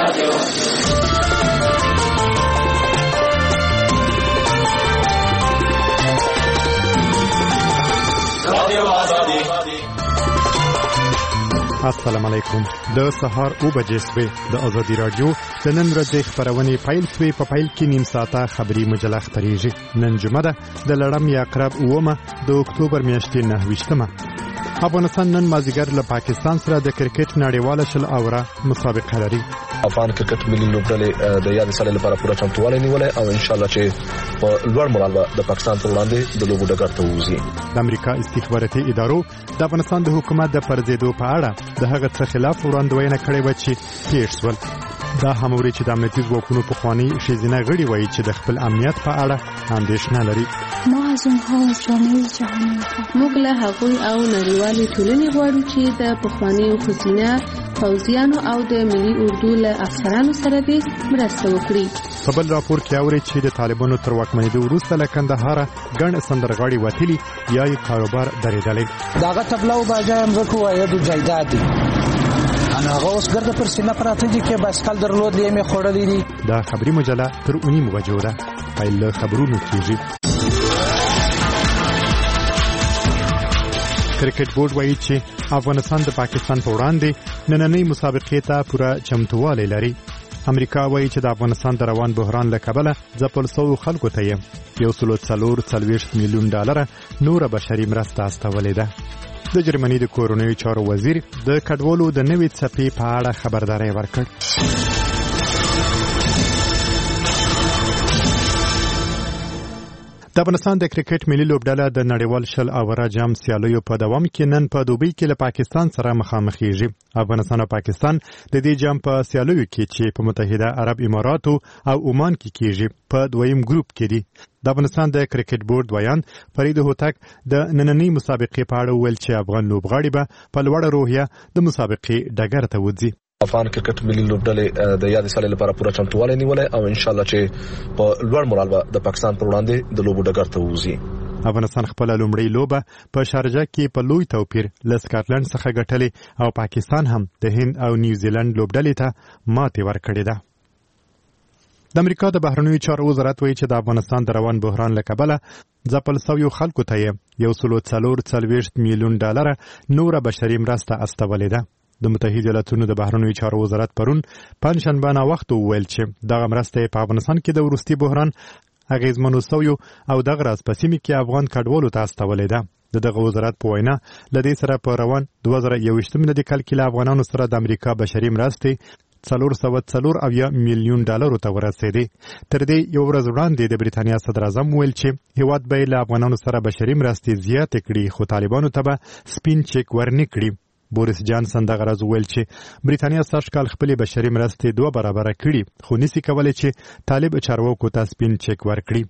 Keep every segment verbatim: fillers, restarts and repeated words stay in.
السلام علیکم. د سهار او بجې سوي د ازادي رادیو د نن ورځې خبرونه پیل سوي په پیل کې نیم ساعته خبري مجله خبريږي. نن جمعه ده د لړم یا اقرب اومه د اکتوبر میاشتې نه ویشتمه. افغانستان نن مازیګر له پاکستان سره د کرکټ نړیواله شل اوره مسابقه لري. افغان کرکټ ملي لوبډلې د یاد سالي لپاره پوره چمتووالی نیولې او ان شاء الله چې په لوړ مورال د پاکستان پر وړاندې د لوبو ډګر ته وځي. د امریکا استخباراتي ادارو د افغانستان د حکومت د پرځېدو په اړه د هغه څه خلاف وړاندوینه کړې و چې پیښ شول. دا هم ورې چې د امنیتي ځواکونو په خواني شیزینه غړي وایي چې د خپل امنیت په اړه اندېښنه لري. ما از اونها از جامعه جهانی موږ له هغوی او نړیوالې ټولنې غواړو چې د پخوانیو ښځینه پوځیانو او د ملي اردو له افسرانو سره دې مرسته وکړي. په بل راپور کې اوري چې د طالبانو تر واکمنېدو وروسته له کندهاره ګڼ سندرغاړي وتلي یا یې کاروبار درېدلی. داغه تبلاو باجای امرکو وایدو جایداد دي. انا هغه اوس ګرځه پر سینه پراته دي کې باسکل درلود یې مې خوړلې دي. دا خبري مجله تر اونۍ بجو ده. پیل خبرونه کیږي. کرکټ بورډ وایي چې افغانستان د پاکستان په وړاندې نننۍ مسابقې ته پوره چمتووالی لري. امریکا وایي چې د افغانستان د روان بحران له کبله ځپل شویو خلکو ته یې یو سل څلور څلوېښت میلیون ډالره نوره بشري مرسته استولې ده. د جرمني د کورونیو چارو وزیر د کډوالو د نوې څپې په اړه خبرداری ورکړ. د افغانستان د کرکټ ملي لوبډله د نړیوال شل اوره جام سیالیو په دوام کې نن په دوبۍ کې له پاکستان سره مخامخېږي. افغانستان او پاکستان د دې جام په سیالیو کې چې په متحده عرب اماراتو او عمان کې کېږي په دویم ګروپ کې دي. د افغانستان د کرکټ بورډ ویان فرید هوتک د نننۍ مسابقې په اړه ویل چې افغان لوبغاړي به په لوړه روحیه د مسابقې ډګر ته وځي. افغان کرکټ ملي لوبډلې د یاد سالي لپاره پوره چمتووالی نیولې او ان شاء الله چې په لوړ مورال د پاکستان پر وړاندې د لوبو ډګر ته وځي. افغانستان خپل لومړی لوبه په شارجه کې په لوی توپیر له سکاټلند څخه ګټلې او پاکستان هم د هند او نیوزیلند لوبډلې ته ماتې ورکړې ده. د امریکا د بهرنیو چارو وزارت وایي چې د افغانستان د روان بحران له کبله ځپل شویو خلکو ته یو سل څلور څلوېښت میلیون ډالره نوره بشري مرسته استولې ده. د متحده ایالاتونو د بهرنیو چارو وزارت پرون پنځشنبه ناوخت وویل چې دغه مرسته په افغانستان کې د وروستي بحران اغیزمنو شویو او دغه راز په سیمه کې افغان کډوالو ته استولې ده. د دغه وزارت په وینا ل دې سره په روان دوه زره یوویشتم میلادي کال کې له افغانانو سره د امریکا بشري مرستې څلور سوه څلور اویا میلیون ډالرو ته ورسېدې. تر دې یو ورځ وړاندې د بریتانیا صدر اعظم ویل چې هیواد به له افغانانو سره بشري مرستې زیاتې کړي خو طالبانو ته به سپین چک ورنه کړي. بوریس جانسن دغه راز ویل چې بریتانیا سږ کال خپل بشري مرستې دوه برابره کړي خو نسی کولای چې طالب چارواکو ته سپین چک ورکړي.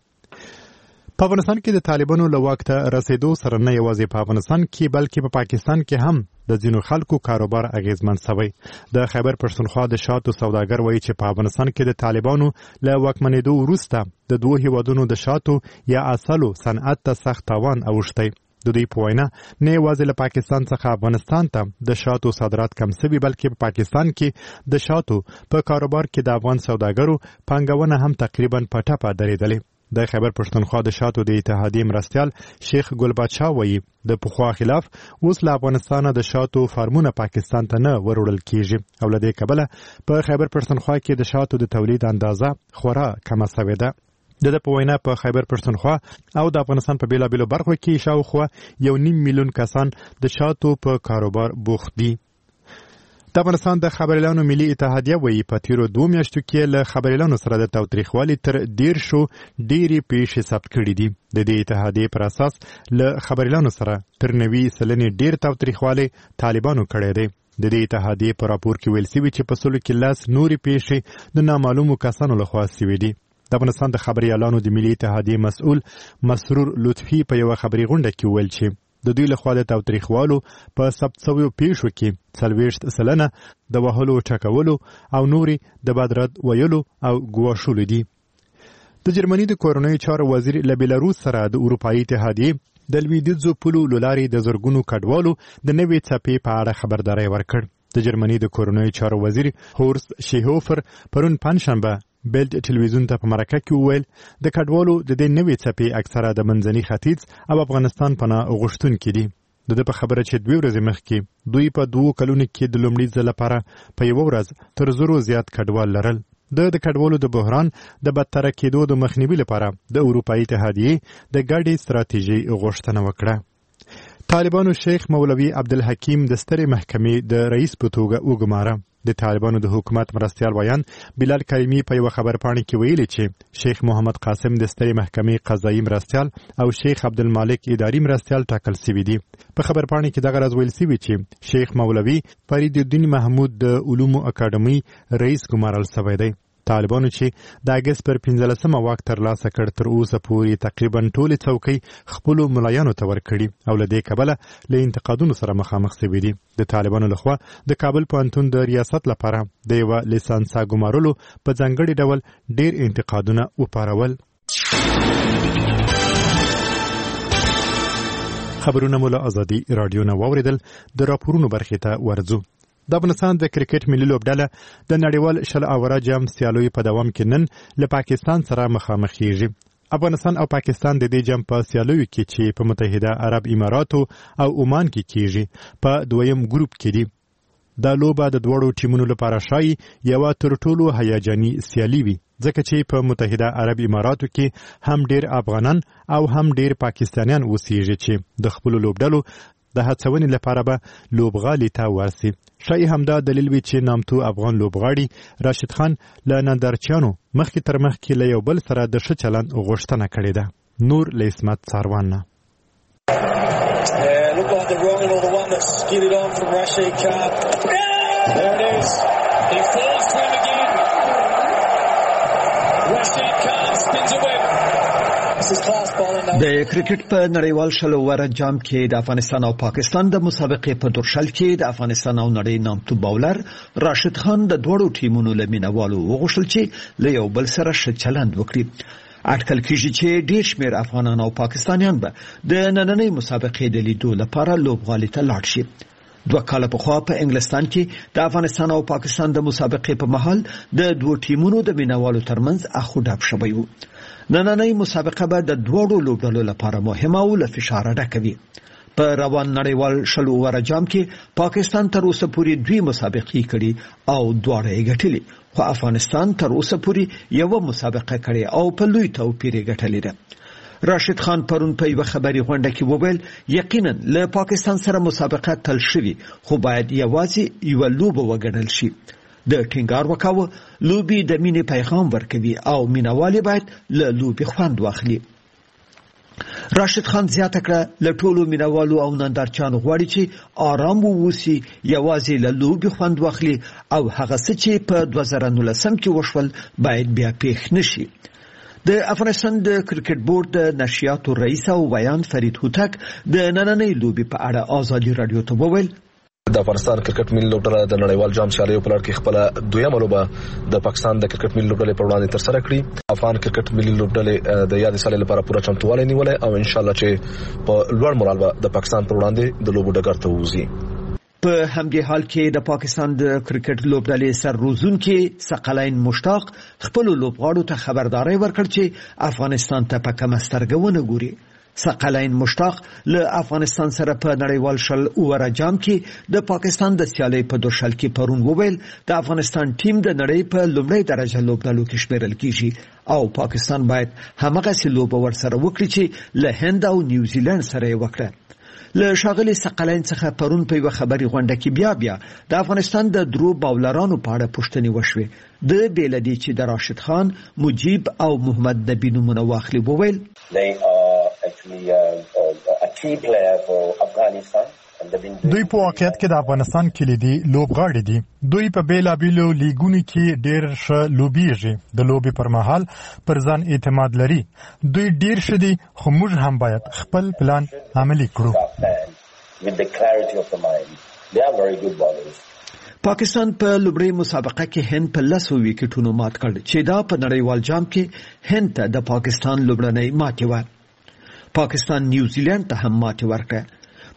په افغانستان کې د طالبانو له واک ته رسیدو سره نه یوازې په افغانستان کې بلکې په پاکستان کې هم د ځینو خلکو کاروبار اغیزمن شوی. د خیبر پښتونخوا د شاتو سوداګر وایي چې په افغانستان کې د طالبانو له واکمنېدو وروسته د دوه هیوادونو د شاتو یا اصلو صنعت ته سخت تاوان اوښتی. د دوی په وینا نه یوازې له پاکستان څخه افغانستان ته د شاتو صادرات کم شوي بلکې په پاکستان کې د شاتو په کاروبار کې د افغان سوداګرو پانګونه هم تقریبا په ټپه درېدلې. د خیبر پښتونخوا د شاتو د اتحادیې مرستیال شیخ ګلبادشاه وایي د پخوا خلاف اوس له افغانستان د شاتو فارمونه پاکستان ته نه وروړل کیږي او له دې کبله په خیبر پښتونخوا کې د شاتو د تولید اندازه خورا کمه شوې ده. د د په وینا په خیبر پښتونخوا او د افغانستان په بیلابیلو برخو کې شاوخوا یو نیم میلیون کسان د شاتو په کاروبار بوخت دي. د افغانستان د خبریالانو ملي اتحادیه وایي په تیرو دوه میاشتو کې له خبریالانو سره د تاوتریخوالي تر دیرشو ډېرې پیښې ثبت کړي دي. د دې اتحادیې پر اساس له خبریالانو سره تر نوي سلنې ډېر تاوتریخوالی طالبانو کړی دی. د دې اتحادیې په راپور کې ویل شوي چې په سلو کې لس نورې پیښې د نامعلومو کسانو لخوا شوي دي. د افغانستان د خبریالانو د ملي اتحادیې مسؤل مسرور لطفي په یوه خبري غونډه کې ویل چې د دوی لخوا د تاوتریخوالو په ثبت شویو پیښو کې څلوېښت سلنه د وهلو ټکولو او نورې د بدرد ویلو او ګواښلو دي. د جرمني د کورنیو چارو وزیر له بیلاروس سره د اروپایي اتحادیې د لویدیځو پولو له لارې د زرګونو کډوالو د نوې څپې په اړه خبرداری ورکړ. د جرمني د کورنیو چارو وزیر هورست شیهوفر پرون پنځشنبه بیلډ ټلویزیون ته په مرکه کې وویل د کډوالو د دې نوې څپې اکثره د منځني ختیځ او افغانستان پناه غوښتونکي دي. د ده په خبره چې دوی ورځې مخکې دوی په دوو کلونو کې د لومړي ځل لپاره په یوه ورځ تر زرو زیات کډوال لرل. د د کډوالو د بحران د بدتره کېدو د مخنیوي لپاره د اروپایي اتحادیې د ګډې ستراتیژۍ غوښتنه وکړه. طالبانو شیخ مولوي عبدالحکیم د سترې محکمې د رئیس په توګه وګماره. د طالبانو د حکومت مرستیال ویان بلال کریمي په یو خبرپاڼه کې ویلي چې شیخ محمد قاسم د سترې محکمې قضایي مرستیال او شیخ عبدالمالک اداري مرستیال ټاکل شوي دي. په خبرپاڼه کې دغه راز ویل شوي چې شیخ مولوي فرید الدین محمود د علومو اکاډمي رئیس ګمارل شوی دی. طالبانو چې د اګست پر پنځلسمه واک ترلاسه کړ تر اوسه پورې تقریبا ټولې څوکۍ خپلو ملایانو ته ورکړي او له دې کبله له انتقادونو سره مخامخ شوي دي. د طالبانو لخوا د کابل پوهنتون د ریاست لپاره د یوه لیسانسا ګمارلو په ځانګړي ډول ډېر انتقادونه وپارول. خبرونه مو له ازادي راډیو نه واورېدل. د راپورونو برخې ته ورځو. د افغانستان د کرکټ ملي لوبډله د نړیوال شل اوره جام سیالیو په دوام کې نن له پاکستان سره مخامخ کیږي. افغانستان او پاکستان د دې جام په سیالیو کې چې په متحده عرب اماراتو او عمان کې کیږي په دویم ګروپ کې دي. دا لوبه د دوړو ټیمونو لپاره شایي یوه تر ټولو هیجاني سیالي وي ځکه چې په متحده عرب اماراتو کې هم ډیر افغانان او هم ډیر پاکستانیان اوسېږي چې د خپلو لوبډلو د هڅونې لپاره به لوبغالي ته ورسي. شایي همدا دلیل وي چې نامتو افغان لوبغاړي راشد خان له نندارچیانو مخکې تر مخکې له یو بل سره د ښه چلند غوښتنه کړې ده. نور له اسمت څاروان نه. د کرکټ په نړیوال شل اوره جام کې د افغانستان او پاکستان د مسابقې په دورشل کې د افغانستان او نړۍ نامتو باولر راشد خان د دوړو ټیمونو له مینوالو وغوښتل چې له یو بل سره ښه چلند وکړي. اټکل کېږي چې ډېر شمېر افغانان او پاکستانیان به د نننۍ مسابقې د لیدو لپاره لوبغالي ته لاړ شي. دوه کاله پخوا په انګلستان کې د افغانستان او پاکستان د مسابقې په مهال د دوه ټیمونو د مینوالو ترمنځ اخو ډب شوی و. نننۍ مسابقه به د دوړو لوبډلو لپاره مهمه او له فشاره ډکه وي. په روان نړیوال شل اوره جام کې پاکستان تر اوسه پورې دوی مسابقې کړي او دواړه یې ګټلې، خو افغانستان تر اوسه پورې یوه مسابقه کړې او په لوی توپیر یې ګټلې ده. راشد خان پرون په یوه خبري غونډه کې وویل یقینا له پاکستان سره مسابقه تل شوي خو باید یوازې یوه لوبه وګڼل شي. د ټینګار وکاوه لوبي د مینې پیغام ورکوي او مینوالي باید له لوبي خوند واخلي. راشد خان زیاته کړه له ټولو مینوالو او نندارچیانو غواړي چې آرام ووسي، یوازې له لوبي خوند واخلي او هغه څه چې په دوه زره نولسم کې وشول باید بیا پیښ نشي. د افغانستان د کرکټ بورډ د نشریاتو رئیس او ویان فرید هوتک د نننۍ لوبي په اړه آزادي رادیو ته وویل د افغانستان کرکټ ملي لوبډله د نړیوال جام سیالیو په لړ کې خپل دویمه لوبه د پاکستان د کرکټ ملي لوبډلې پر وړاندې ترسره کړې. افغان کرکټ ملي لوبډلې د یادې سیالۍ لپاره پوره چمتووالی نیولی او ان شاء الله چې په لوړ مورال به د پاکستان پر وړاندې د لوبو ډګر ته ووځي. په همدې حال کې د پاکستان د کرکټ لوبډلې سر روزونکي ثقلین مشتاق خپل لوبغاړو ته خبرداري ورکړ چې افغانستان ته په کومه سترګه ونه ګوري. ثقلین مشتاق له افغانستان سره په نړیوال شل اوره جام کې د پاکستان د سیالۍ په دوشل کې پرون وویل د افغانستان ټیم د نړۍ په لومړۍ درجه لوبډلو کې شمیرل کیږي او پاکستان باید همغسې لوبه ورسره وکړي چې له هند او نیوزیلند سره یې وکړه. له ښاغلي ثقلین څخه پرون په یوه خبري غونډه کې بیا بیا د افغانستان د درو باولرانو په اړه پوښتنې وشوې. د بې له دې چې د راشد خان، مجیب او محمد نبي نومونه واخلي وویل دوی په واقعیت کې د افغانستان کلیدي لوبغاړي دي. دوی په بیلابیلو لیګونو کې ډېر ښه لوبیږي، د لوبې پر مهال پر ځان اعتماد لري. دوی ډېر ښه دي خو موږ هم باید خپل پلان عملي کړو. پاکستان په لومړۍ مسابقه کې هند په لسو ویکټونو مات کړ چې دا په نړیوال جام کې هند ته د پاکستان لومړنۍ ماتې وه. پاکستان نیوزیلند ته هم ماتې ورکړه.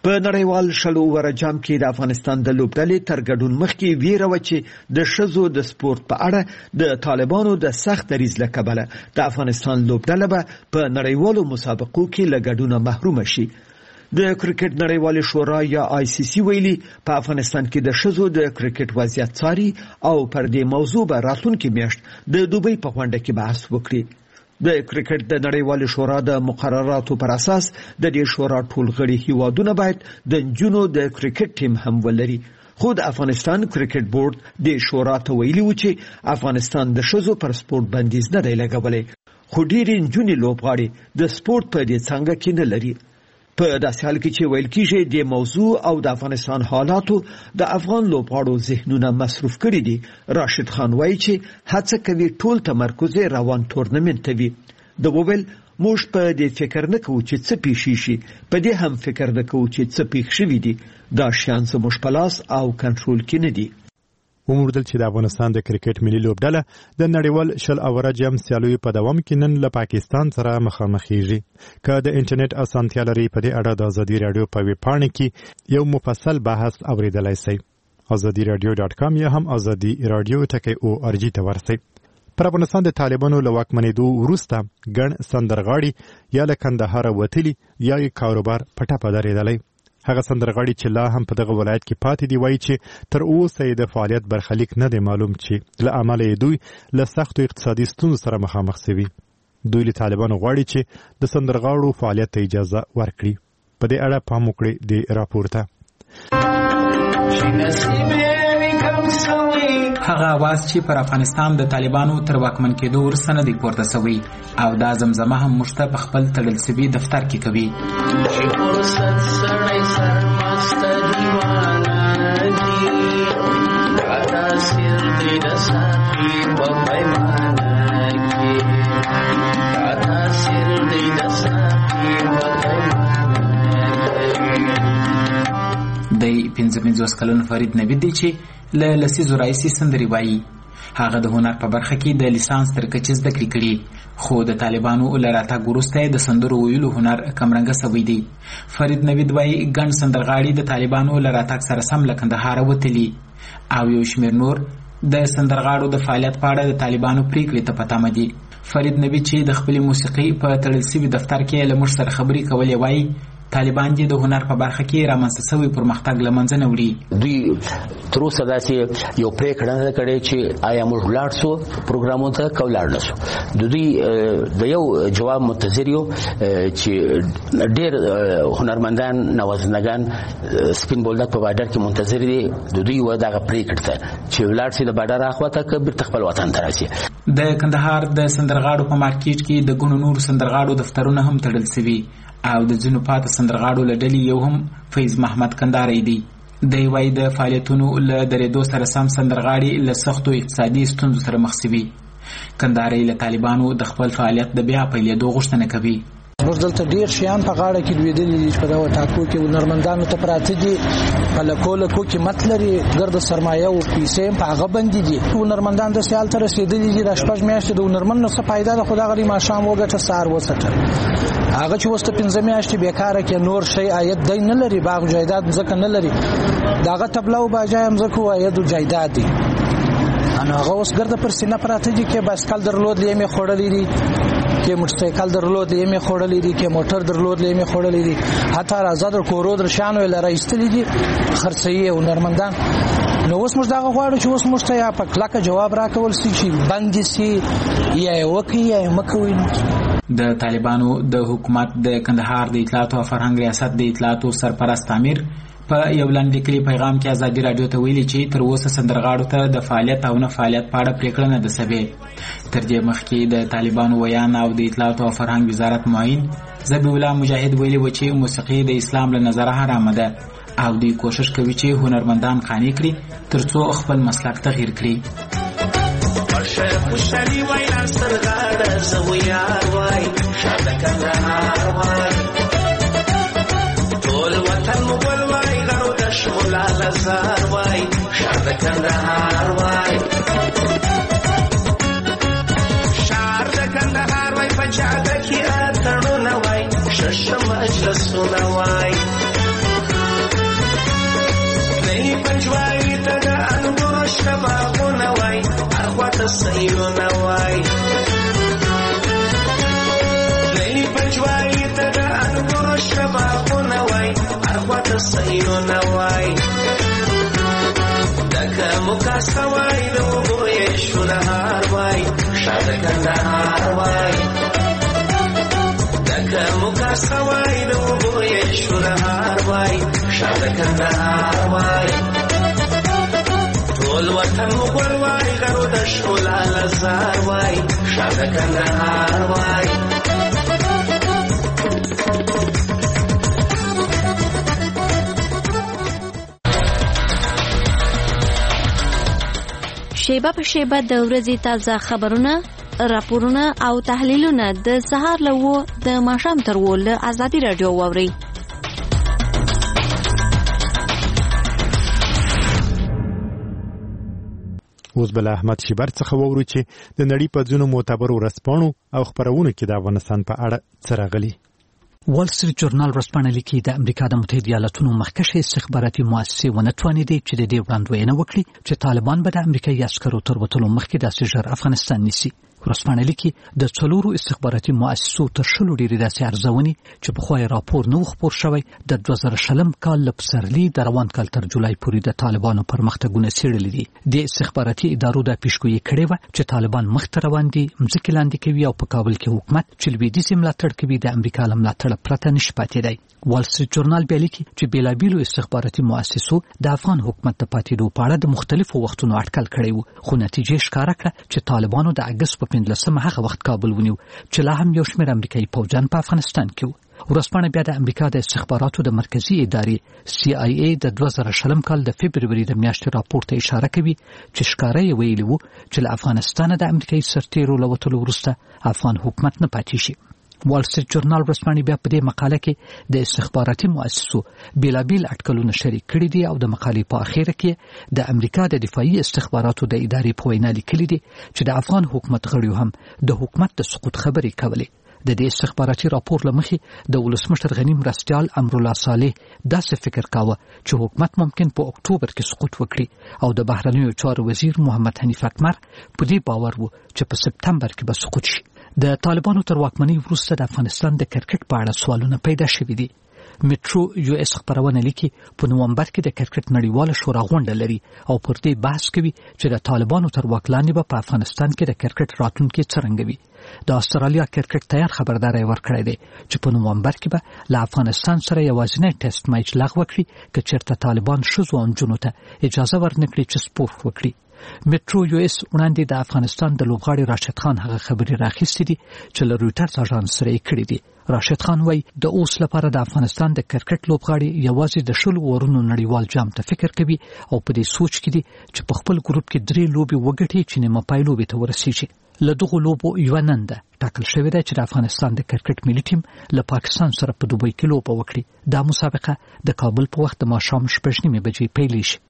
په نړیوال شلو اوره جام کې د افغانستان د لوبډلې تر ګډون مخکې ویره وه چې د ښځو د سپورت په اړه د طالبانو د سخت دریځ له کبله د افغانستان لوبډله به په نړیوالو مسابقو کې له ګډونه محرومه شي. د کرکټ نړیوالې شورا یا آی سی سی ویلي په افغانستان کې د ښځو د کرکټ وضعیت څاري او پر دې موضوع به راتلونکې میاشت د دوبۍ په غونډه کې بحث وکړي. د کرکټ د نړیوالې شورا د مقرراتو پر اساس د دې شورا ټول غړي هیوادونه باید د نجونو د کرکټ ټیم هم ولري. خو د افغانستان کرکټ بورډ د شورا ته ویلي و چې افغانستان د ښځو پر سپورت بندیز نه دی لګولی، خو ډېرې نجونې لوبغاړې د سپورت په دې څانګه کې نه لري. په داسې حال کې چې ویل کېږي د موضوع او د افغانستان حالاتو د افغان لوبغاړو ذهنونه مصروف کړي دي، راشد خان وایي چې هڅه کوي ټول تمرکز روان تورنمنت ته وي. د وویل موږ په دې فکر نه کوو چې څه پیښ شي، په دې هم فکر نه کوو چې څه پیښ شوي دي، دا شیان زموږ په لاس او کنټرول کې نه دي. وموندل چې د افغانستان د کرکټ ملي لوبډله د نړیوال شل اوره جام سیالیو په دوام کې نن له پاکستان سره مخامخېږي. که د انټرنیټ اسانتیا لري په دې اړه د ازادي رادیو په ویب پاڼه کې یو مفصل بحث اوریدلای شئ. ازادي رادیو ډاټ کام یا هم ازادي رادیو ټکی او ار جی ته ورسئ. پر افغانستان د طالبانو له واکمنېدو وروسته ګڼ سندرغاړي یا له کندهاره وتلي یا یې کاروبار په ټپه درېدلی. هغه سندرغاړي چې لا هم په دغه ولایت کې پاتې دي وایي چې تر اوسه یې د فعالیت برخلیک نه دی معلوم چې له امله یې دوی له سختو اقتصادي ستونزو سره مخامخ شوي. دوی له طالبانو غواړي چې د سندرغاړو فعالیت ته اجازه ورکړي. په دې اړه پام وکړئ د راپور ته. هغه आवाज چې پر افغانستان د طالبانو تر واکمن کېدو وروسته نه دی پورته شوی او دا زمزمه هم موږ ته په خپل تړل شوي دفتر کې کوي. د پنځه پنځوس کلن فرید نوید دی چې له لسیزو راهیسې سندرې وایي. هغه د هنر په برخه کې د لیسانس تر کچې زده کړې کړي، خو د طالبانو له راتګ وروسته یې د سندرو ویلو هنر کمرنګه شوی دی. فرید نوید وایي ګڼ سندرغاړي د طالبانو له راتګ سره سم له کندهاره وتلي او یو شمېر نور د سندرغاړو د فعالیت په اړه د طالبانو پریکړې ته په تمه دي. فرید نوید چې د خپلې موسیقۍ په تړل شوي دفتر کې له موږ سره خبرې کولې وایي طالبان دې د هنر په برخه کې رامنځته شوی پرمختګ له منځه نه وړي. دوی تر اوسه داسې یو پریکړه نه کړې چې آیا موږ ولاړ سو پروګرامونو ته که ولاړ نه سو. د دوی د یو جواب منتظر یو چې ډېر هنرمندان نوازنګان سپین بولدک په بارډر کې منتظر دي د دوی و دغه پریکړه ته چې ولاړ سي د بارډر اخواته که بیرته خپل وطن ته راسي. د کندهار د سندرغاړو په مارکیټ کې د ګڼو نورو سندرغاړو دفترونه هم تړل شوي او د ځینو پاته سندرغاړو له ډلې یو هم فیض محمد کندهاری دی. دی وایي د فعالیتونو له درېدو سره سم سندرغاړي له سختو اقتصادي ستونزو سره مخ شوي. کندهاری له طالبانو د خپل فعالیت د بیا پیلېدو غوښتنه کوي. موږ دلته ډیر شیان په غاړه کې لویدلي دي په دغه ټاکو کې هنرمندانو ته پراته دي، په لکو لکو کې مت لري، ګرد سرمایه او پیسې په هغه باندې دي. هنرمندان د سیال تر رسیدلي دي. د شپږ میاشتې د هنرمند نه څه فایده ده، خو دغه لري ماښام وګټه سهار وسټه. هغه چې وسته پنځه میاشتې بیکاره کې نور شی عاید دی نه لري، باغ جایداد ځکه نه لري. دغه تبلاو باجای هم ځکه عاید او جایداد دي. انا هغه اوس ګرد پر سینه پراته دي کې بایسکل درلود لیمه خوړلې دي، کې موټرسایکل درلود لیمه خوړلې دي، کې موټر درلود لیمه خوړلې دي، حتی راځه در کورو در شانو لاره ایستلې دي خرڅي او نرمندان. نو اوس موږ دا غواړو چې اوس موږ ته یا په کلکه جواب راکول شي چې بندي سي یا وکي یا مکوي. د طالبانو د حکومت د کندهار د اطلاعات او فرهنګ ریاست د اطلاعاتو سرپرست امیر په یو لاندې کلی پیغام کې ازادي رادیو ته ویلي چې تر اوسه سندرغاړو ته د فعالیت او نه فعالیت په اړه پریکړه نه ده شوې. تر دې مخکې د طالبانو ویان او د اطلاعات او فرهنګ وزارت معین ذبیح الله مجاهد ویلي و چې موسیقي د اسلام له نظره حرامه ده او دوی کوشش کوي چې هنرمندان قانع کړي ترڅو خپل مسلک تغییر کړي. خوشالي وای سندرغاړه زو یار وای شاده کندهار وای ټول وطن مغول وای غرو د شمولا لزار وای شاده کندهار وای شاده کندهار وای پچاده کی اتړو نه وای شش مجلسونه وای اخواته سیلونه وای لیلی پجواری ته د انګورو شباغونه وای اخواته سیلونه وای دکه مکاسه وای د اوبو یې شونهار وای شاده کندهار وای دکه مکاسه وای د اوبو یې شونهار وای شاده کندهار وای ټول وطن مغول وای غرو د ښکلا لزار وای شاده کندهار وای شیبه په شیبه د ورځې تازه خبرونه، راپورونه او تحلیلونه د سهار له وو د ماښام تر وو له ازادي راډیو واورئ. اوس بل احمد شیبر څخه وورو چې د نړۍ په ځینو معتبرو ورځپاڼو او خبرونو کې د افغانستان په اړه څه راغلي. وال سټریټ جورنال ورځپاڼه لیکي د امریکا د متحده ایالاتونو مخکښې استخباراتي مؤسسې ونه توانېدې چې د دې وړاندوینه وکړي چې طالبان به د امریکایي عسکرو تر وتلو مخکې داسې ژر افغانستان نیسي. ورځپاڼه لیکي د څلورو استخباراتي مؤسسو تر شلو ډېرې داسې ارزونې چې پخوا یې راپور نه و خپور شوی د دوه زره شلم کال له پسرلي د روان کال تر جولای پورې د طالبانو پرمختګونه څېړلي دي. د استخباراتي ادارو دا پیشګویي کړې وه چې طالبان مخته روان دي، مځکې لاندې کوي او په کابل کې حکومت چې لویدیځ ملاتړ کوي د امریکا له ملاتړه پرته نشي پاتېدی. وال سټریټ جورنال بیا لیکي چې بیلابیلو استخباراتي مؤسسو د افغان حکومت د پاتېدو په اړه د مختلفو وختونو اټکل کړی و، خو نتیجې ښکاره کړه چې طالبانو د اګست په پنځلسمه هغه وخت کابل ونیو چې لا هم یو شمېر امریکایي پوځیان په افغانستان کې وو. ورځپاڼه بیا د امریکا د استخباراتو د مرکزي ادارې سی آی ای د دوه زره شلم کال د فبروري د میاشتې راپور ته اشاره کوي چې ښکاره یې ویلي وو چې له افغانستانه د امریکایي سرتیرو له وتلو وروسته افغان حکومت نه پاتې شي. وال سټریټ جورنال ورځپاڼه بیا په دې مقاله کې د استخباراتي مؤسسو بیلابیل اټکلونه شریک کړي دي او د مقالې په اخره کې د امریکا د دفاعي استخباراتو د ادارې په وینا لیکلي دي چې د افغان حکومت غړیو هم د حکومت د سقوط خبرې کولې. د دې استخباراتي راپور له مخې د ولسمشر غنی مرستیال امرالله صالح داسې فکر کاوه چې حکومت ممکن په اکتوبر کې سقوط وکړي او د بهرنیو چارو وزیر محمد حنیف اتمر په دې باور و چې په سپتمبر کې به سقوط شي. د طالبانو تر واکمنۍ وروسته د افغانستان د کرکټ په اړه سوالونه پیدا شوي دي. میټرو یو اس خبرونه لیکي په نومبر کې د کرکټ نړیواله شورا غونډه لري او پر دې بحث کوي چې د طالبانو تر واکلانې به په افغانستان کې د کرکټ راتلونکي څرنګه وي. د استرالیا کرکټ تیار خبرداري ورکړې ده چې په نومبر کې به له افغانستان سره یوازینی ټیسټ میچ لغوه کړي که چېرته طالبان ښځو او نجونو ته اجازه ورنکړي چې سپورت وکړي. میټرو یو اس وړاندې د افغانستان د لوبغاړي راشد خان هغه خبري راخیستې دي چې له رويټرز اژانس سره یې کړې دي. راشد خان وایي د اوس لپاره د افغانستان د کرکټ لوبغاړي یوازې د شلو ورونو نړیوال جام ته فکر کوي او په دې سوچ کې دي چې په خپل ګروپ کې درې لوبي وګټي چې نیمه پای لوبي ته ورسیږي. له دغو لوبو یوه نن ده ټاکل شوې ده چې د افغانستان د کرکټ ملي ټیم له پاکستان سره په دوبۍ کې لوبه وکړي. دا مسابقه د کابل په وخت د ماښام شپږ نیمې بجې پیل شي.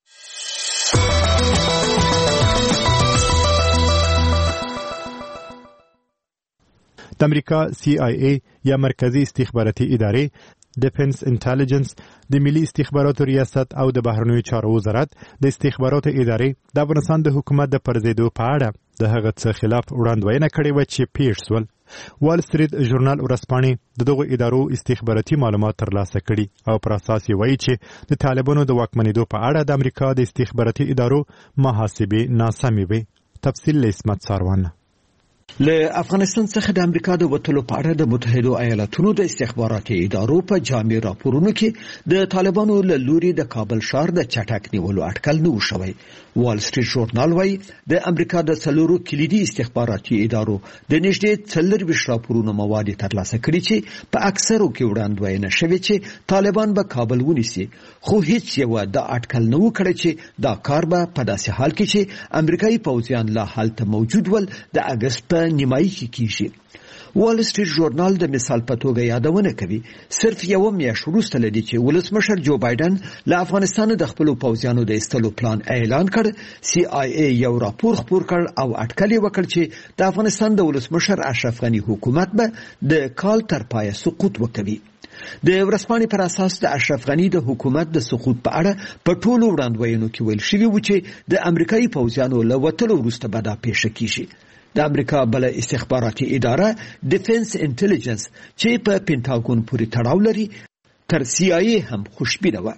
د امریکا سی آی ای یا مرکزی استخباراتي ادارې ډیفنس انټيليجنس د ملي استخباراتو ریاست او د بهرنیو چارو وزارت د استخباراتو ادارې د افغانستان د حکومت د پرځېدو په اړه د هغه څه خلاف وړاندوینه کړې و چې پیښ شول. وال سټریټ ژورنال ورځپاڼې د دغو ادارو استخباراتي معلومات ترلاسه کړي او پر اساس یې وایي چې د طالبانو د واکمنېدو په اړه د امریکا د استخباراتي ادارو محاسبې ناسمې وي. تفصیل له اسمت ساروان. له افغانستان څخه د امریکا د وټلو په اړه د متحده ایالاتونو د استخباراتي ادارو په جامع راپورونو کې د طالبانو له لوري د کابل ښار د چټک نیولو اټکل نه وشوي. وال سټریټ ژورنال وايي د امریکا د څلورو کلیدي استخباراتي ادارو د نږدې څلورویشت راپورونو مواد ترلاسه کړي چې په اکثرو کې وړاندوینه شوې چې طالبان به کابل ونیسي، خو هیڅ یو د اټکل نه وکړي چې دا کار به په داسې حال کې چې امریکایي پوځیان لا هلته موجود ول د اګست په نیمایي کې کیږي. وال سټریټ ژورنال د مثال په توګه یادونه کوي صرف یو میاشت وروسته لدی چې ولسمشر جو بایدن له افغانستان د خپل پوځیانو د ایستلو پلان اعلان کړ. سی آی ای یو راپور خپور کړ او اټکل وکړ چې د افغانستان د ولسمشر اشرف غنی حکومت به د کال تر پایه سقوط وکړي. د ورځپاڼې پر اساس د اشرف غني د حکومت د سقوط په اړه په ټولو وړاندوینو کې ویل شوي و چې د امریکایي پوځیانو له وتلو وروسته به دا پیښه کیږي. د امریکا بل استخباراتي اداره ډیفنس انټيليجنس چې په پینټاګون پورې تړاو لري تر سی آی ای هم خوشبینه و.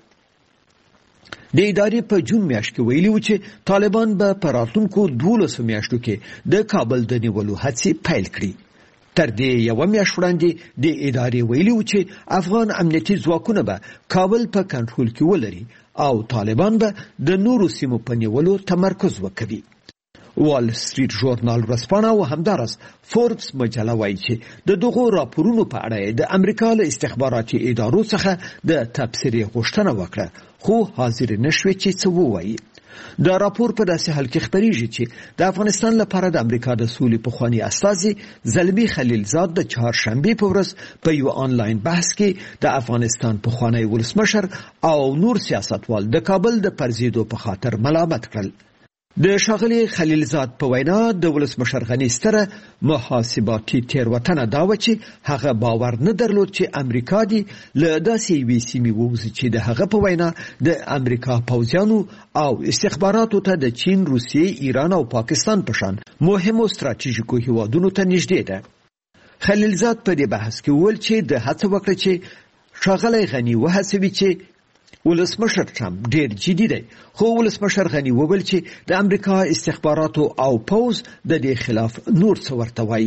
د ادارې په جون میاشت کې ویلي و چې طالبان به په راتلونکو دولسو میاشتو کې د کابل د نیولو هڅې پیل کړي. تر دې یوه میاشت وړاندې د ادارې ویلي و چې افغان امنیتي ځواکونه به کابل په کنټرول کې ولري او طالبان به د نورو سیمو په نیولو تمرکز وکوي. وال سټریټ ژورنال ورځپاڼه او همدارس فوربس مجله وایي چې د دغو راپورونو په اړه د امریکا له استخباراتي ادارو څخه د تبصرې غوښتنه وکړه خو حاضر نشوي چې څه ووایي. دا راپور په داسې حال کې خپریږي چې د افغانستان لپاره د امریکا د سولې پخوانی استازي زلمي خلیلزاد د چهارشنبه په ورځ په یو آنلاین بحث کې د افغانستان پخوانی ولسمشر او نور سیاستوال د کابل د پرځېدو په خاطر ملامت کړل. د ښاغلي خلیلزاد په وینا د ولسمشر غني ستره محاسباتي تېروتنه دا وه چې هغه باور نه درلود چې امریکا دې له داسې یوې سیمې ووځي چې د هغه په وینا د امریکا پوځیانو او استخباراتو ته د چین، روسیې، ایران او پاکستان په شان مهمو ستراتیژیکو هیوادونو ته نږدې ده. خلیلزاد په دې بحث کې وویل چې د هڅه وکړه چې ښاغلی غني وهڅوي چې ولسمشر ټرمپ ډیر جدي دی، خو ولسمشر غني وویل چې د امریکا استخباراتو او پوز د دې خلاف نور څه ورته وایي.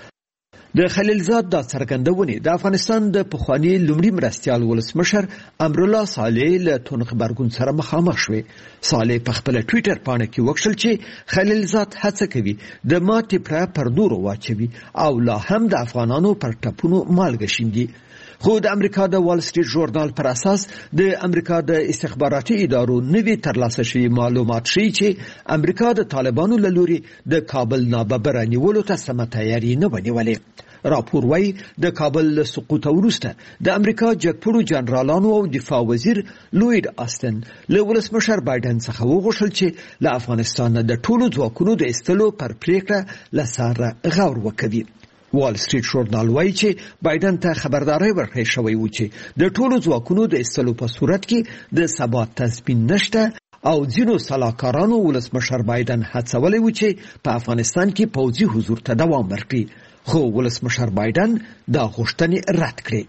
د خلیلزاد دا څرګندونې د افغانستان د پخواني لومړي مرستیال ولسمشر امرالله صالح له تون خبرګون سره مخامخ شوې. صالح په خپل ټویټر پاڼه کې وکړل چې خلیلزاد هڅه کوي د ماتې پره پر نورو واچوي او لا هم د افغانانو پر ټپونو مالګه شیندي. خو د امریکا د وال سټریټ ژورنال پر اساس د امریکا د استخباراتي ادارو نوي ترلاسه شوي معلومات ښیي چې امریکا د طالبانو له لوري د کابل ناببره نیولو ته سمه تیاري نه ونیولې. راپور وایي د کابل له سقوط وروسته د امریکا جګپوړو جنرالانو او دفاع وزیر لوید آستن له ولسمشر بایدن څخه وغوښتل چې له افغانستان د ټولو ځواکونو د ایستلو پر پریکړه له سره غور وکوي. وال سټریټ ژورنال وایي چې بایدن ته خبرداری ورکړی شوی و چې د ټولو ځواکونو د ایستلو په صورت کې د ثبات تضمین نشته او ځینو سلاکارانو ولسمشر بایدن هڅولی و چې په افغانستان کې پوځي حضور ته دوام ورکړي، خو ولسمشر بایدن دا غوښتنې رد کړې.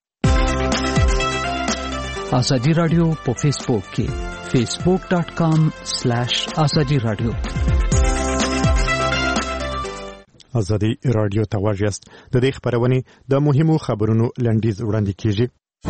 ازادي رادیو په فیسبوک کې فیسبوک ډاټ کام سلیش ازادي رادیو. ازادي رادیو ته واجست د دې خبرونه د مهمو خبرونو لنډیز وړاندې کیږي.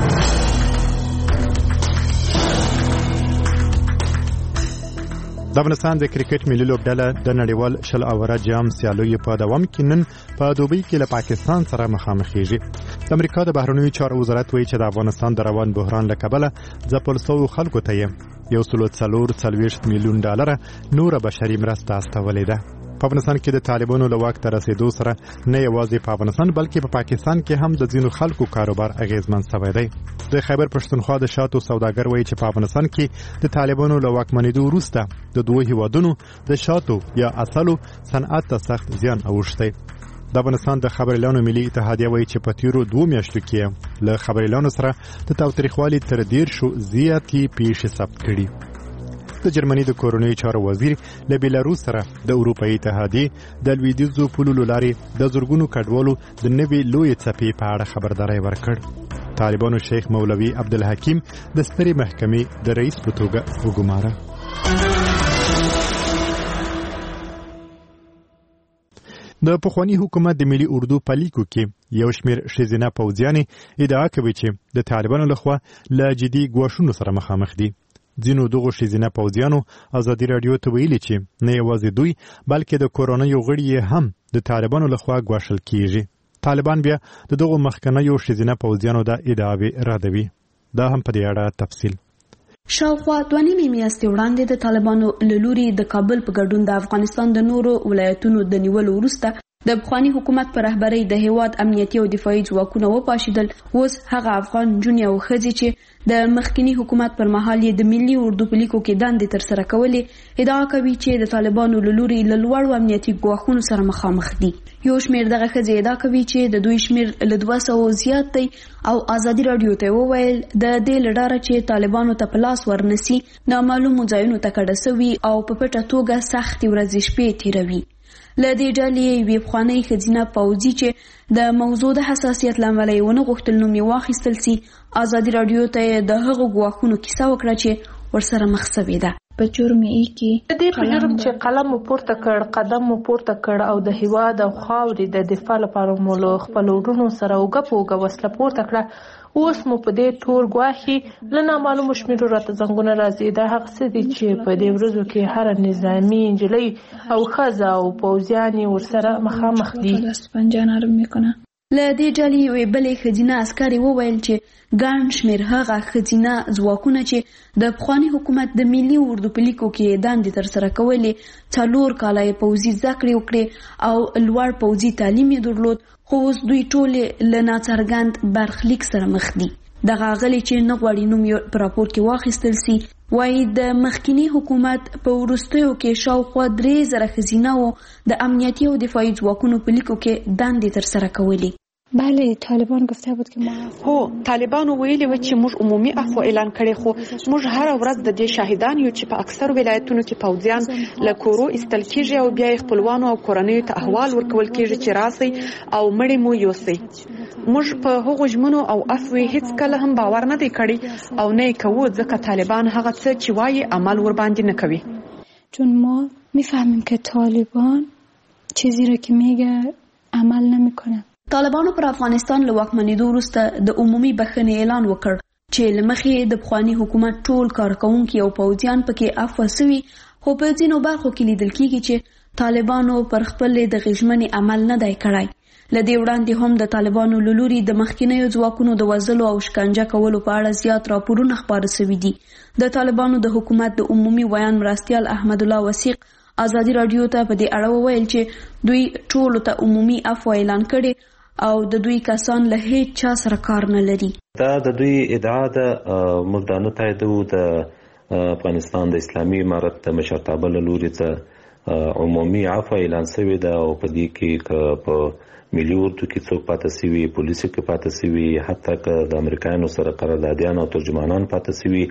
د افغانستان د کرکټ ملي لوبډله د نړیوال شل اوره جام سیالیو په دوام کې نن په دوبۍ کې له پاکستان سره مخامخ کیږي. د امریکا د بهرنیو چارو وزارت وایي چې د افغانستان د روان بحران له کبله ځپل شویو خلکو ته یې یو سل څلور څلوېښت میلیون ډالره نوره بشري مرسته استولې ده. په افغانستان کې د طالبانو له واک ته رسیدو سره نه یوازې په افغانستان بلکې په پا پاکستان کې هم د ځینو خلکو کاروبار اغیزمن شوی دی. د خیبر پښتونخوا د شاتو سوداګر وایي چې په افغانستان کې د طالبانو له واکمنېدو وروسته د دوه هیوادونو د شاتو یا اصلو صنعت ته سخت زیان اوښتی. د افغانستان د خبریالانو ملي اتحادیه وایي چې په تیرو دوه میاشتو کې له خبریالانو سره د تاوتریخوالي تر دیرشو زیاتې پیښې ثبت کړي. د جرمني د کورنۍ چارو وزیر له بیلاروس سره د اروپایي اتحادیې د لویدیځو پولو لارې د زرګونو کډوالو د نوې لویې څپې په اړه خبرداری ورکړ. طالبانو شیخ مولوي عبدالحکیم د سترې محکمې د رئیس په توګه وګماره. د پخوانی حکومت د ملي اردو په لیکو کې یو شمیر ښځینه پوځیانې ادعا کوي چې د طالبانو لخوا له جدي ګواښونو سره مخامخ دي. ځینو دغو ښځینه پوځیانو ازادي راډیو ته ویلي چې نه یوازې دوی بلکې د کورنیو غړي هم د طالبانو لخوا ګواښل کیږي. طالبان بیا د دغو مخکنیو ښځینه پوځیانو د ادعاوې ردوي. دا هم په دې اړه تفصیل. شاوخوا دوه نیمې میاشتې وړاندې د طالبانو له لوري د کابل په ګډون د افغانستان د نورو ولایتونو د نیولو وروسته د پخوانی حکومت پر رهبرۍ د هیواد امنیتي او دفاعي ځواکونه وپاشیدل. اوس هغه افغان نجونې او ښځې چې د مخکنی حکومت پر مهال یې د ملي اردو په لیکو کې دندې ترسره کولې ادعا کوي چې د طالبانو له لوري له لوړو امنیتي ګواښونو سره مخامخ دي. یو شمېر دغه ښځې ادعا کوي چې د دوی شمېر له دوه سوو زیات دی او ازادي راډیو ته وویل د دې له ډاره چې طالبانو ته په لاس ورنسي نامعلومو ځایونو ته کډه سوي او په پټه توګه سختې ورځې شپې تېروي. له دې ډلې یوې پخوانۍ ښځینه پوځي چې د موضوع د حساسیت له امله یې ونه غوښتل نوم یې واخیستل سي ازادي راډیو ته د هغو ګواښونو کیسه وکړه چې ورسره مخ سوې ده. په جرم یې کې د دې په جرم چې قلم مو پورته کړ، قدم مو پورته کړ او د هیواد او خاورې د دفاع لپاره مو له خپلو وروڼو سره اوږه په اوږه وسله پورته کړه. اوس مو په دې تور ګواښي له نامعلومو شمېرو راته زنګونه راځي. دا هغه څه دي چې په دې ورځو کې هره نظامي نجلۍ او ښځه او پوځیان یې ورسره مخامخ دي. له دې ډلې یوې بلې ښځینه عسکرې وویل چې ګڼ شمېر هغه ښځینه ځواکونه چې د پخواني حکومت د ملي اردو په لیکو کې دندې ترسره کولې څلور کاله یې پوځي زده کړې وکړې او لوړ پوځي تعلیم یې درلود، خو اوس دوی ټولې له ناڅرګند برخلیک سره مخ دي. دغه غلې چې نه غواړي نوم یې په راپور کې واخیستل سي وایي د مخکني حکومت په وروستیو کې شاوخوا درې زره ښځینه وو د امنیتي او دفاعي ځواکونو په لیکو کې دندې ترسره کولې. بله طالبان گفته بود که ما هو طالبانو ویلي و چې موږ عمومي عفو اعلان کړی، خو موږ هر ورځ د دې شاهدان یو چې په اکثر ولایتونو کې پوځیان له کورو ایستل کیږي او بیا یې خپلوانو او کورنیو ته احوال ورکول کیږي چې راسي او مړی مو یوسي. موږ په هغو ژمنو او عفو هیڅ کله هم باور نه دی کړی او نه کوو ځکه طالبان هغه څه چې وایي عمل ور باندې نه کوي. چون ما میفهمیم که طالبان چیزی را که میگه عمل نمیکنه. طالبانو پر افغانستان له واکمنېدو وروسته د عمومي بخښنې اعلان وکړ چې له مخې د پخواني حکومت ټول کارکوونکي او پوځیان پکې عفو سوي، خو په ځینو برخو کې لیدل کېږي چې طالبانو پر خپلې دغې ژمنې عمل نه دی کړی. له دې وړاندې هم د طالبانو له لوري د مخکینیو ځواکونو د وژلو او شکنجه کولو په اړه زیات راپورونه خپاره سوي دي. د طالبانو د حکومت د عمومي ویان مرستیال احمد الله وثیق ازادي راډیو ته په دې اړه وویل چې دوی ټولو ته عمومي عفو اعلان کړي او د دوی کسان له هیڅ چا سره کار نه لري. دا د دوی ادعا ده. موږ دا نه تاییدوو. د افغانستان د اسلامي امارت د مشرتابه له لوري څخه عمومي عفو اعلان شوې ده او په دې کې که په ملي اردو کې څوک پاتې شوي، پولیسو کې پاتې شوي، حتی که د امریکایانو سره قراردادیان او ترجمانان پاتې شوي،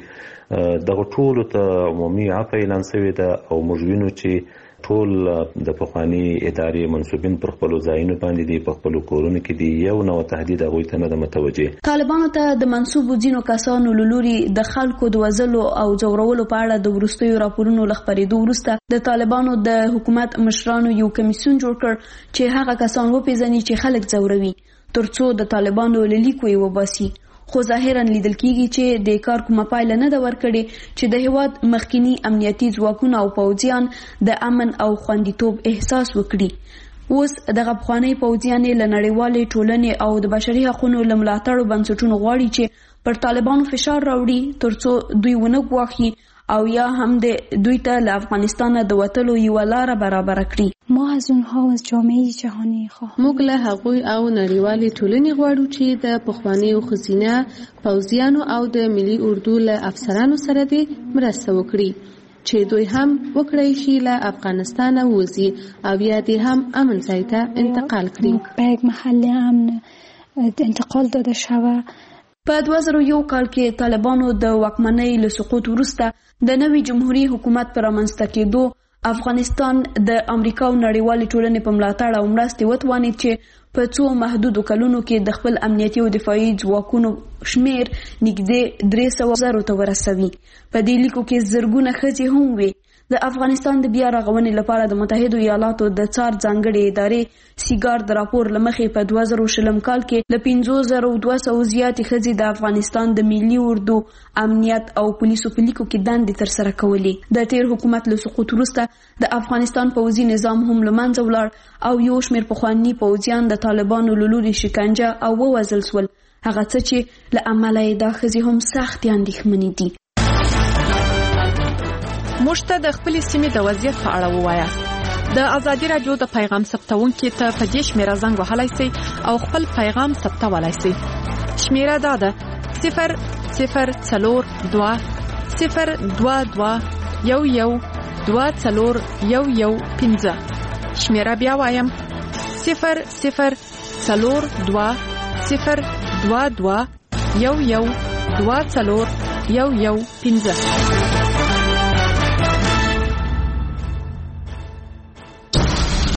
دغه ټولو ته عمومي عفو اعلان شوې ده او موږ وینو چې ټول د پخواني ادارې منصوبین پر خپلو ځایونو باندې دي، په خپلو کورونو کې دي. یو نوع تهدید هغوی ته نه ده متوجه. طالبانو ته د منصوبو ځینو کسانو له لوري د خلکو د وژلو او ځورولو په اړه د وروستیو راپورونو له خپرېدو وروسته د طالبانو د حکومت مشرانو یو کمیسیون جوړ کړ چې هغه کسان وپېژني چې خلک ځوروي تر څو د طالبانو له لیکو یې وباسي. خو ظاهرا لیدل کېږي چې د کار کومه پایله نه ده ورکړې چې د هیواد مخکینی امنیتي ځواکونه او پوځیان د امن او خوندیتوب احساس وکړي. اوس دغه پخوانی پوځیان له نړیوالې ټولنې او د بشري حقوقو له ملاتړو بنسټونو غواړي چې پر طالبانو فشار راوړي ترڅو دوی ونه ګواښي او یا هم د دوی ته له افغانستان د وتلو یوه لاره برابره کړي. ما از اونها از جامعه جهانی خواهیم. موږ له هغوی او نړیوالې ټولنې غواړو چې د پخوانیو ښځینه پوځیانو او د ملي اردو له افسرانو سره دې مرسته وکړي چې دوی هم وکړی شي له افغانستانه ووځي او یا دې هم امن ځای ته انتقال کړي. به یک محل امن انتقال داده شوه. په دوه زره یو کال کې طالبانو د واکمنۍ له سقوط وروسته د نوي جمهوریت حکومت پر رامنځته کېدو افغانستان د امریکا او نړیوالې ټولنې په ملاتړ او مرستې وتوانید چې په څو محدودو کلونو کې د خپل امنیتي او دفاعي ځواکونو شمیر نږدې درې سوه زرو ته ورسوي. په دې لیکو کې زرګونه ښځې هم وې. د افغانستان د بیا رغونې لپاره د متحدو ایالاتو د څار ځانګړې ادارې سیګار د راپور له مخې په دوه زره شلم کال کې له پنځو زرو دوه سوو زیاتې ښځې د افغانستان د ملي اردو امنیت او پولیسو په لیکو کې دندې ترسره کولې. د تیر حکومت له سقوط وروسته د افغانستان پوځي نظام هم له منځه ولاړ او یو شمېر پخواني پوځیان د طالبانو له لوري شکنجه او ووژل سول، هغه څه چې له امله یې دا ښځې هم سختې اندېښمنې دي. موږ ته د خپلې سیمې د وضعیت په اړه ووایاست. د ازادي رادیو د پیغام ثبتونکو ته په دې شمیره زنګ وهلای شئ او خپل پیغام ثبتولای شئ. شمیره دا ده صفر صفر څلور دوه صفر دوه دوه یو یو دوه څلور یو یو پنځه. شمیره بیا وایم صفر صفر څلور دوه صفر دوه دوه یو یو دوه څلور یو یو پنځه.